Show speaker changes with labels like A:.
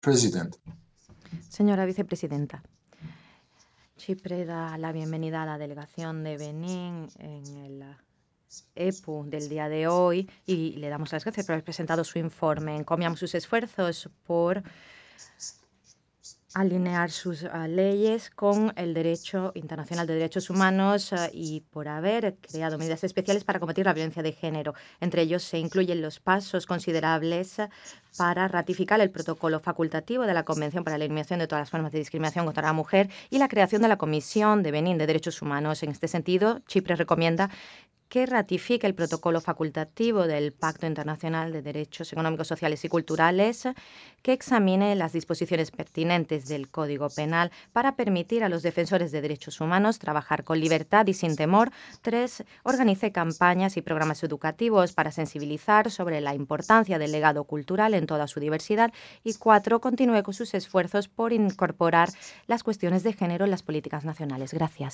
A: President.
B: Señora vicepresidenta, Chipre da la bienvenida a la delegación de Benín en el EPU del día de hoy y le damos las gracias por haber presentado su informe. Encomiamos sus esfuerzos por alinear sus leyes con el derecho internacional de derechos humanos y por haber creado medidas especiales para combatir la violencia de género. Entre ellos se incluyen los pasos considerables para ratificar el protocolo facultativo de la Convención para la Eliminación de todas las formas de discriminación contra la mujer y la creación de la Comisión de Benín de Derechos Humanos. En este sentido, Chipre recomienda que ratifique el protocolo facultativo del Pacto Internacional de Derechos Económicos, Sociales y Culturales, que examine las disposiciones pertinentes del Código Penal para permitir a los defensores de derechos humanos trabajar con libertad y sin temor. 3. Organice campañas y programas educativos para sensibilizar sobre la importancia del legado cultural en toda su diversidad. Y 4. Continúe con sus esfuerzos por incorporar las cuestiones de género en las políticas nacionales. Gracias.